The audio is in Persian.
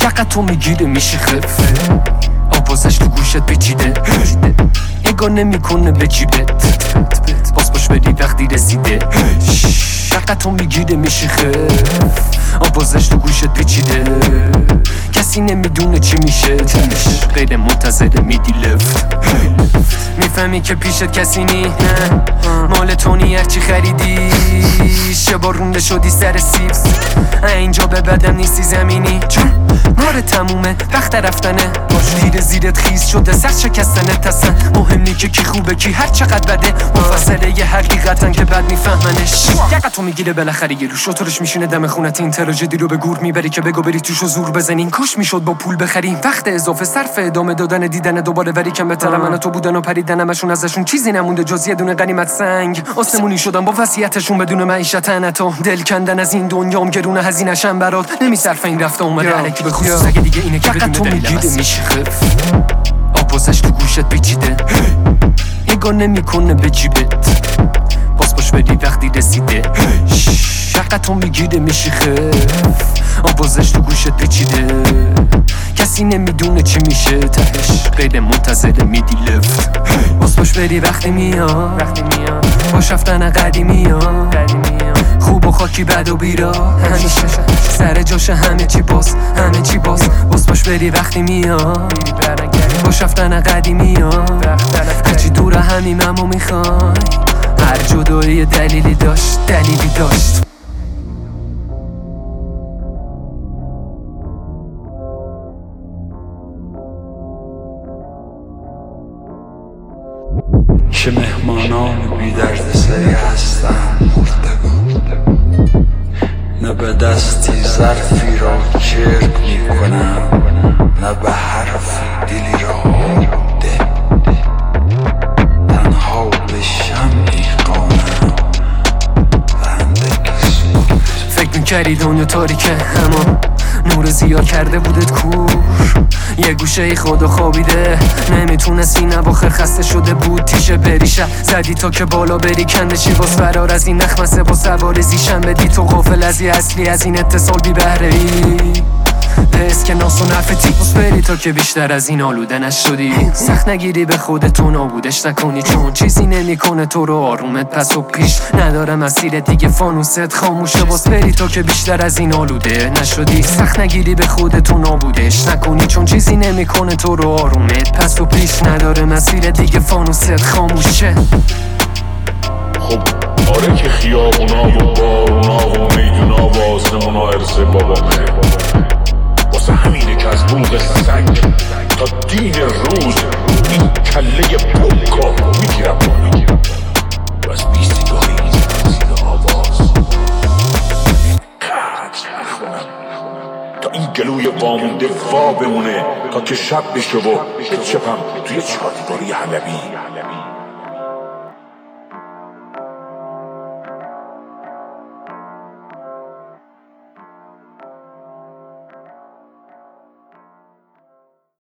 یقتو میگیره میشه خف آوازش تو گوشت بچیده نگاه نمیکنه به جیبت باز باش بری وقتی رسیده یقتو میگیره میشه خف آوازش تو گوشت پیچیده کسی نمیدونه چی میشه غیر منتظره میدی لفت میفهمی که پیشت کسی نی مال تونی هرچی خریدی شبارونده شدی سر سیب اینجا به بدم نیستی زمینی چون نار تمومه وقت رفتنه دیر زیرت خیز شده سر شکستنه تسن مهم نی که کی خوبه کی هر چقدر بده مفصله یه حقیقتن که بد میفهمنش یقتو میگیره بالاخره یه رو شطورش میشونه دم خونت این تراژدی رو به گور میبری که بگو بری توشو زور بزنین کاش میشد با پول بخریم وقت اضافه صرف ادامه دادن دیدن دوباره ولی کم بهتره من و تو بودن و پریدن همشون ازشون چیزی نمونده جز یه دونه غنیمت سنگ آسمونی شدن با وصیتشون بدون معیشت تو دل کندن از این دنیام گرونه هزینه‌شم برات نمیصرفه این رفت اومده الکی به خصوص اگه دیگه اینه که بدون میگیره میشه خف آوازش تو گوشت پیچیده نگاه نمیکنه به جیبت باز باش بری وقتی رسیده یقتو میگیره میشه خف آوازش تو گوشت پیچیده کسی نمیدونه چی میشه تهش غیر منتظره میدی لفت باز باش بری وقتی میاد باش رفتن قدیمی ها خوب و خاکی بد و بیرا همیشه سر جاش همه چی باز باز باش بری وقتی میاد باش رفتن قدیمی ها هرچی دور همیم همو میخوای هر جدایی دلیلی داشت چه مهمانان بی درد سری هستن مردگان نه به دستی ظرفی را چرک میکنم نه به حرفی دلی را آده تنها به شمعی قانم بنده کسی فکر میکردی دنیا تاریکه اما نور زیاد کرده بودت کور یه گوشه خدا خوابیده نمیتونست این اواخر خسته شده بود تیشه بریشه زدی تا که بالا بری کندشی باز فرار از این نخمسه با سوار زیشن بدی تو غافل از یه اصلی از این اتصال بی بهره ای پس که ناس و نفتی باز بری تا که بیشتر از این آلوده نشدی سخت نگیری به خودتو نابودش نکنی چون چیزی نمیکنه تو رو آرومت پس و پیش نداره مسیر دیگه فانوست خاموشه باز بری تا که بیشتر از این آلوده نشدی سخت نگیری به خودتو نابودش نکنی چون چیزی نمیکنه تو رو آرومت پس و پیش نداره مسیر دیگه فانوست خاموشه خب آره که خیابونا و بارونا و میدونا و آسمونا ارث بابامه واسه همینه که از بوق سنگ تا دین روز این کله پوکا میگیرم و از بیستی گاهی میزنم زیر آواز نخونم تا این گلوی وامونده وا بمونه تا که شب بشه و بچپم توی چهاردیواری حلبی